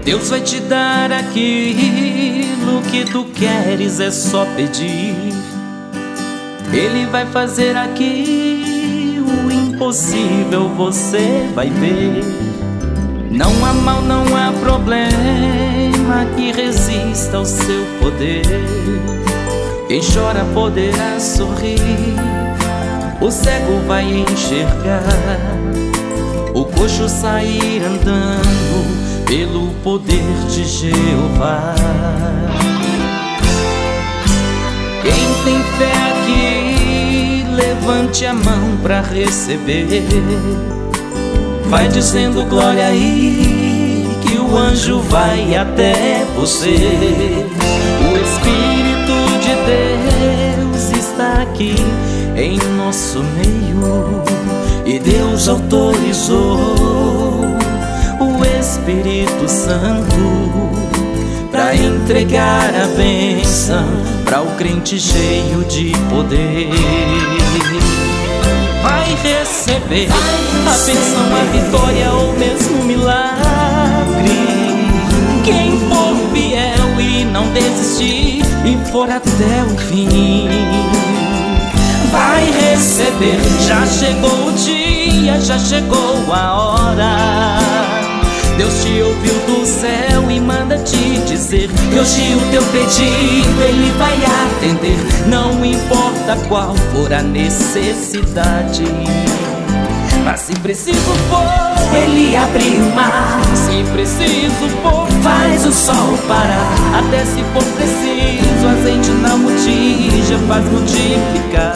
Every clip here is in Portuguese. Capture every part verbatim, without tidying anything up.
Deus vai te dar aquilo que tu queres, é só pedir. Ele vai fazer aqui o impossível, você vai ver. Não há mal, não há problema que resista ao seu poder. Quem chora poderá sorrir, o cego vai enxergar, o coxo sair andando pelo poder de Jeová. Quem tem fé aqui, levante a mão pra receber. Vai dizendo glória aí, que o anjo vai até você. O Espírito de Deus está aqui em nosso meio, e Deus autorizou o Espírito Santo pra entregar a bênção pra o crente cheio de poder. Vai receber a bênção, a vitória ou mesmo milagre. Quem for fiel e não desistir e for até o fim, vai receber. Já chegou o dia, já chegou a hora. Deus te ouviu do céu e manda te dizer que hoje o teu pedido Ele vai atender. Não importa qual for a necessidade, mas se preciso for, Ele abre o mar. Se preciso for, faz o sol parar. Até se for preciso, azeite na botija faz multiplicar.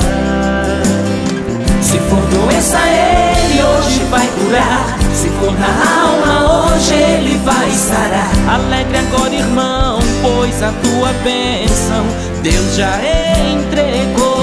Se for doença, Ele hoje vai curar. Se for na alma, hoje Ele vai sarar. Alegre agora, irmão, pois a tua bênção Deus já entregou.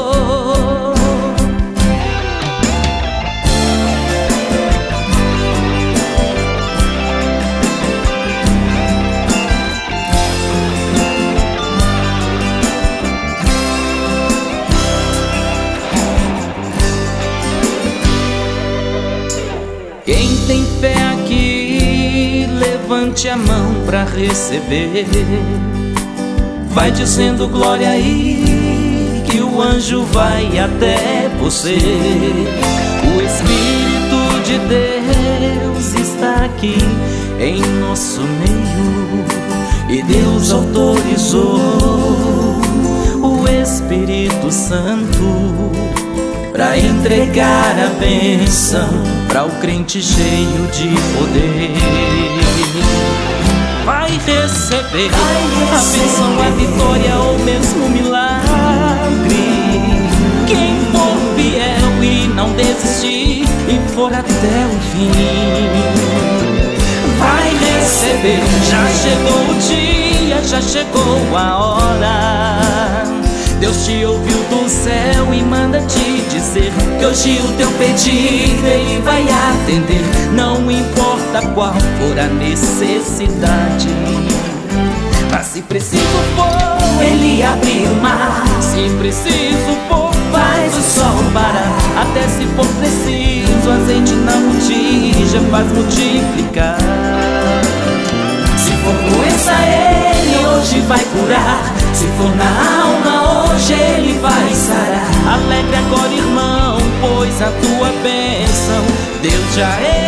Quem tem fé aqui, levante a mão pra receber. Vai dizendo glória aí, que o anjo vai até você. O Espírito de Deus está aqui em nosso meio, e Deus autorizou o Espírito Santo pra entregar a bênção pra o crente cheio de poder. Vai receber a bênção, a vitória ou mesmo milagre. Quem for fiel e não desistir e for até o fim, vai receber. Já chegou o dia, já chegou a hora. Deus te ouviu do céu e manda te dizer que hoje o teu pedido Ele vai atender. Não importa qual for a necessidade, mas se preciso for, Ele abre o mar. Se preciso for, faz o sol parar. Até se for preciso, azeite na botija faz multiplicar. Se for doença, Ele hoje vai curar. Se for na alma, hoje Ele vai sarar. Alegre agora, irmão, pois a tua bênção Deus já é